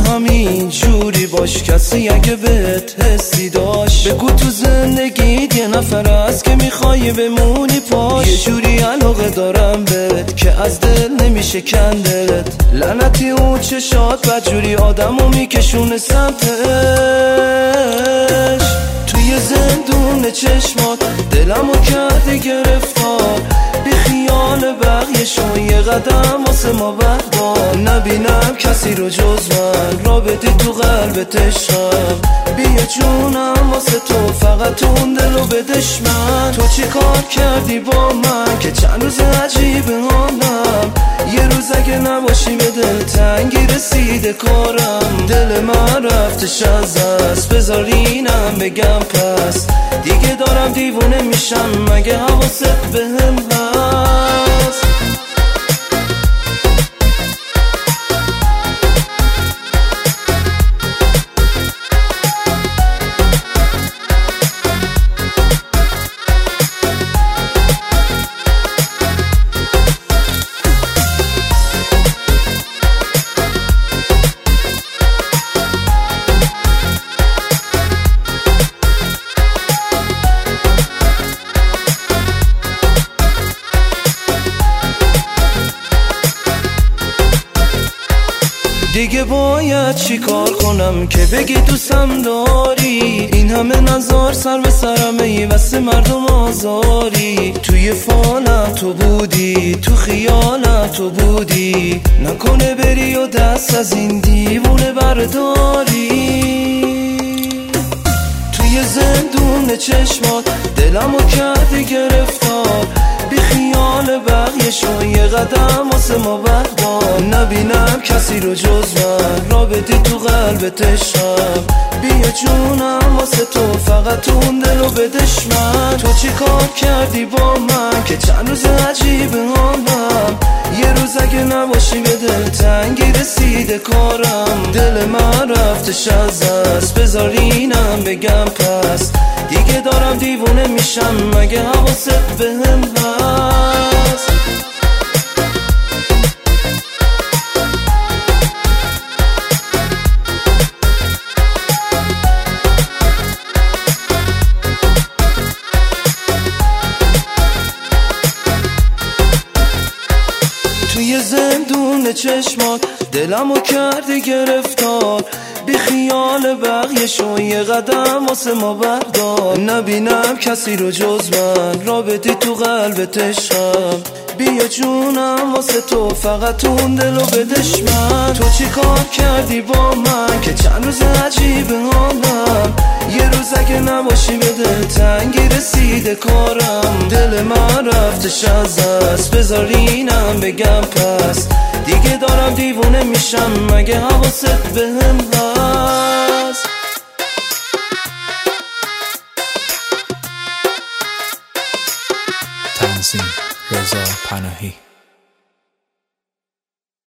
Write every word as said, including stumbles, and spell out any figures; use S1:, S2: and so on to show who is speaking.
S1: همین جوری باش، کسی اگه بهت حسی داشت بگو تو زندگیت یه نفر هست که میخوای بمونی پاش. یه جوری علاقه دارم بهت که از دل نمیشه کندت، لعنتی اون چشات بدجوری آدمو میکشونه سمتش. توی زندون چشمات دلمو کردی گرفتار، بی خیال بقیه شو یه قدم واسه ما بردار. نبینم کسی رو جز من، را بدی تو قلبت عشقم، بیا جونم واسه تو، فقط اون دلو بدش من. تو چی کار کردی با من که چند روز عجیب حالم، یه روز اگه نباشی به دل تنگی رسیده کارم. دل من رفتش از دست، بذار اینم بگم پس دیگه دارم دیوونه میشم، مگه حواست بهم هست؟ دیگه باید چی کار کنم که بگی دوستم داری؟ این همه نظر سر به سرمه ای واسه مردم آزاری. توی فالم تو بودی، تو خیالم تو بودی، نکنه بری و دست از این دیوونه برداری. توی زندون چشمات دلمو کردی گرفتار، بی خیال بقیه شو یه قدم واسه ما بردار. نبینم کسی رو جز من، را بدی تو قلبت عشقم، بیا جونم واسه تو، فقط اون دلو بدش من. تو چی کار کردی با من که چند روز عجیب حالم، یه روز اگه نباشی به دل تنگی رسیده کارم. دل من رفتش از دست، بذار اینم بگم پس دیگه دارم دیوونه میشم، مگه حواست بهم هست؟ توی زندون چشمات دلمو کردی گرفتار، بی خیال بقیه شو یه قدم واسه ما بردار. نبینم کسی رو جز من، را بدی تو قلبت عشقم، بیا جونم واسه تو، فقط اون دلو بدش من. تو چی کار کردی با من که چند روز عجیب حالم، یه روز اگه نباشی به دل تنگی رسیده کارم. دل من رفتش از دست، بذار اینم بگم پس دیگه دارم دیوونه میشم، مگه حواست بهم هست؟